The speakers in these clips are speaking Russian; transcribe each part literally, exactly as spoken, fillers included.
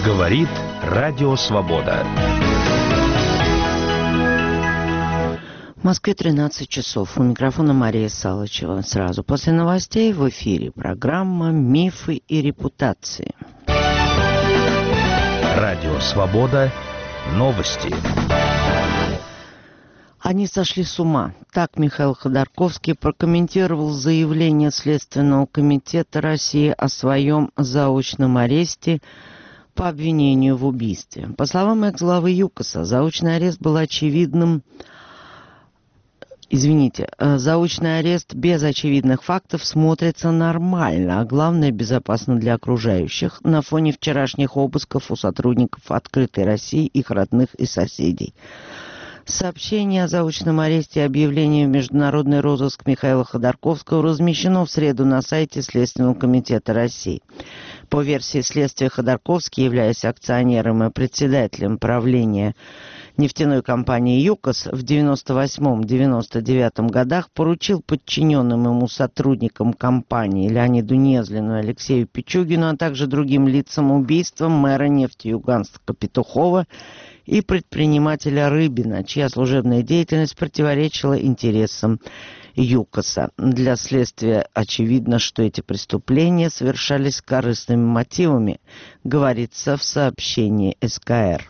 Говорит Радио Свобода. В Москве тринадцать часов. У микрофона Мария Салычева. Сразу после новостей в эфире программа «Мифы и репутации». Радио Свобода. Новости. Они сошли с ума. Так Михаил Ходорковский прокомментировал заявление Следственного комитета России о своем заочном аресте по обвинению в убийстве. По словам экс-главы ЮКОСа, заочный арест был очевидным... Извините, заочный арест без очевидных фактов смотрится нормально, а главное, безопасно для окружающих на фоне вчерашних обысков у сотрудников «Открытой России», их родных и соседей. Сообщение о заочном аресте и объявление в международный розыск Михаила Ходорковского размещено в среду на сайте Следственного комитета России. По версии следствия, Ходорковский, являясь акционером и председателем правления нефтяной компании ЮКОС, в девяносто восьмом — девяносто девятом годах поручил подчиненным ему сотрудникам компании Леониду Незлину и Алексею Пичугину, а также другим лицам убийство мэра Нефтеюганска Петухова и предпринимателя Рыбина, чья служебная деятельность противоречила интересам ЮКОСа. Для следствия очевидно, что эти преступления совершались с корыстными мотивами, говорится в сообщении СКР.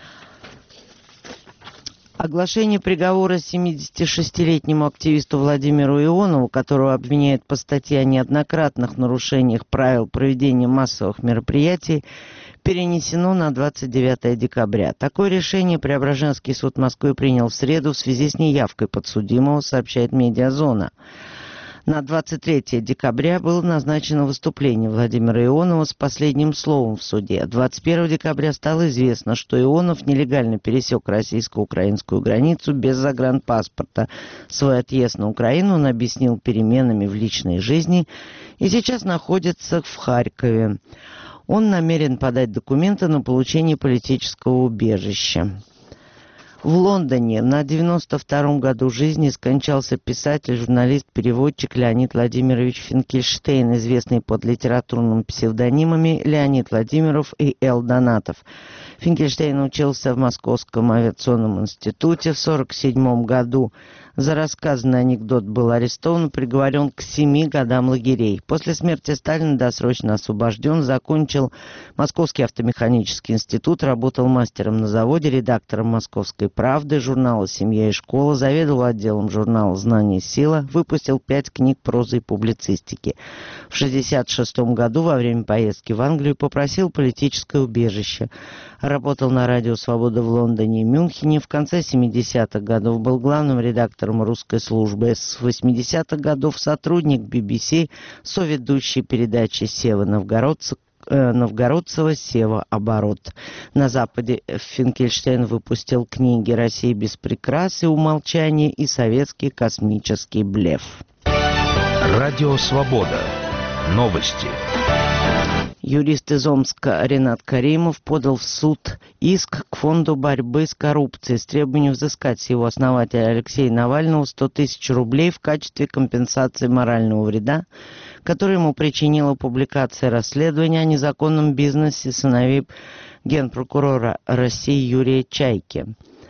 Оглашение приговора семидесятишестилетнему активисту Владимиру Ионову, которого обвиняют по статье о неоднократных нарушениях правил проведения массовых мероприятий, перенесено на двадцать девятое декабря. Такое решение Преображенский суд Москвы принял в среду в связи с неявкой подсудимого, сообщает «Медиазона». На двадцать третье декабря было назначено выступление Владимира Ионова с последним словом в суде. двадцать первого декабря стало известно, что Ионов нелегально пересек российско-украинскую границу без загранпаспорта. Свой отъезд на Украину он объяснил переменами в личной жизни и сейчас находится в Харькове. Он намерен подать документы на получение политического убежища. В Лондоне на девяносто втором году жизни скончался писатель, журналист, переводчик Леонид Владимирович Финкельштейн, известный под литературными псевдонимами Леонид Владимиров и Л. Донатов. Финкельштейн учился в Московском авиационном институте в сорок седьмом году. За рассказанный анекдот был арестован и приговорен к семи годам лагерей. После смерти Сталина досрочно освобожден, закончил Московский автомеханический институт, работал мастером на заводе, редактором «Московской правды», журнала «Семья и школа», заведовал отделом журнала «Знание и сила», выпустил пять книг прозы и публицистики. В шестьдесят шестом году во время поездки в Англию попросил политическое убежище. Работал на радио «Свобода» в Лондоне и Мюнхене. В конце семидесятых годов был главным редактором русской службы. С восьмидесятых годов сотрудник би би си, соведущий передачи «Сева Новгородцев», Новгородцева «Сева Оборот». На Западе Финкельштейн выпустил книги «Россия без прикрас» и «Умолчание» и «Советский космический блеф». Радио Свобода. Новости. Юрист из Омска Ренат Каримов подал в суд иск к Фонду борьбы с коррупцией с требованием взыскать с его основателя Алексея Навального сто тысяч рублей в качестве компенсации морального вреда, который ему причинила публикация расследования о незаконном бизнесе сыновей генпрокурора России Юрия Чайки.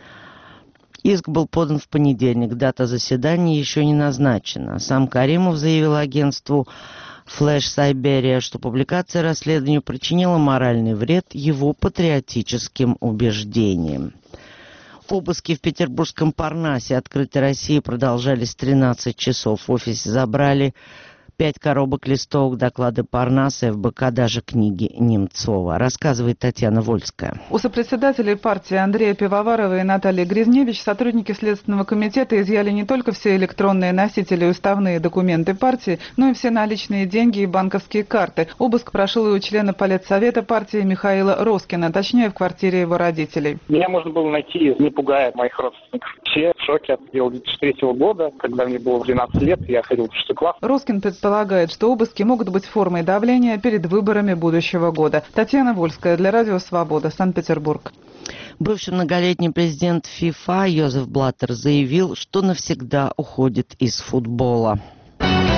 Иск был подан в понедельник, дата заседания еще не назначена. Сам Каримов заявил агентству «Флэш Сайберия», что публикация расследования причинила моральный вред его патриотическим убеждениям. Обыски в петербургском Парнасе «Открытой России» продолжались тринадцать часов. В офисе забрали пять коробок листовок, доклады Парнаса, эф бэ ка, даже книги Немцова. Рассказывает Татьяна Вольская. У сопредседателей партии Андрея Пивоварова и Натальи Гризневич сотрудники Следственного комитета изъяли не только все электронные носители и уставные документы партии, но и все наличные деньги и банковские карты. Обыск прошел и у члена Политсовета партии Михаила Роскина, точнее в квартире его родителей. Меня можно было найти, не пугая моих родственников. Все в шоке от две тысячи третьего года, когда мне было двенадцать лет, я ходил в шестой класс. Роскин предполагает, что обыски могут быть формой давления перед выборами будущего года. Татьяна Вольская для Радио Свобода, Санкт-Петербург. Бывший многолетний президент ФИФА Йозеф Блаттер заявил, что навсегда уходит из футбола.